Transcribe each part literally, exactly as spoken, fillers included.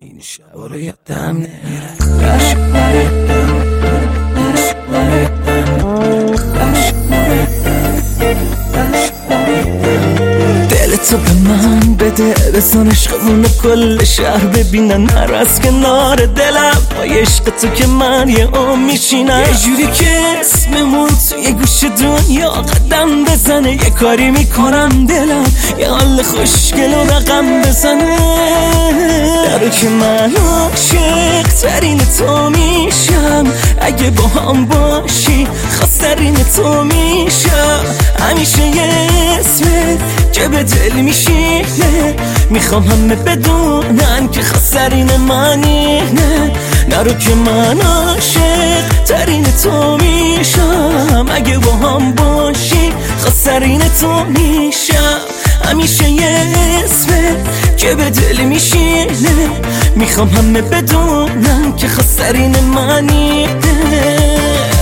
این شبا رو یادم نمیره عشق رو یادم عشق رو یادم عشق رو یادم دلتو به من بده بزن عشقمونو کل شهر ببینن هر از کنار دلم با عشق تو که من یه عمر میشینم یه جوری که اسممون توی گوش دنیا قدم بزنه یه کاری میکنم دلم یه حال خوشگل و رقم بزنه درو که من عاشق ترین تو میشم اگه با هم باشی خاصترین تو میشم همیشه یه اسمت که به دل میشینه میخوام همه بدونن که خاصترین منی نه نرو که من عاشق ترین تو میشم اگه با هم باشی خاصترین تو میشم همیشه یه اسمت که به دل میشینه میخوام همه بدونن که خاصترین منی نه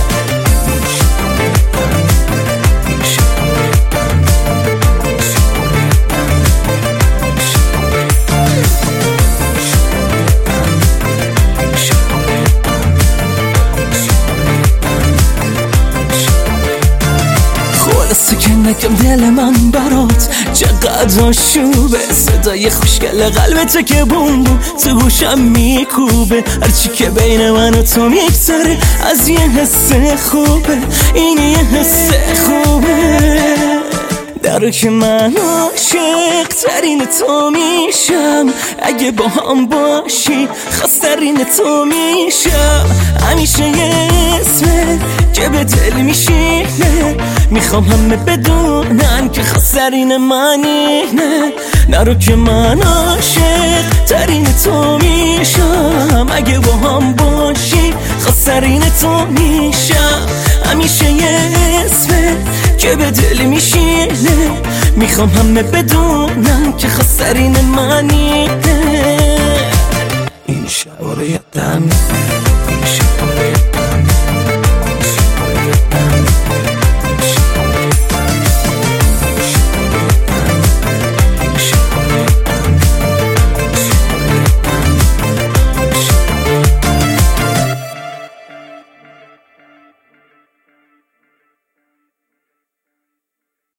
خلاصه که نگم دل من برات چقدر آشوبه صدای خوشگل قلب تو که بوم بوم تو گوشم میکوبه هرچی که بین من و تو میگذره از یه حس خوبه این یه حس خوبه درو که من عاشق ترین تو میشم اگه با هم باشی خاصترین تو میشم همیشه یه اسمت که به دل میشینه میخوام همه بدونن که خاصترین منی نه نرو که من عاشق ترین تو میشم اگه با هم باشی خاصترین تو میشم همیشه یه اسمت که به دل میشینه میخوام همه بدونن که خاصترین منی نه این شبا رو یادم این شبا رو یادم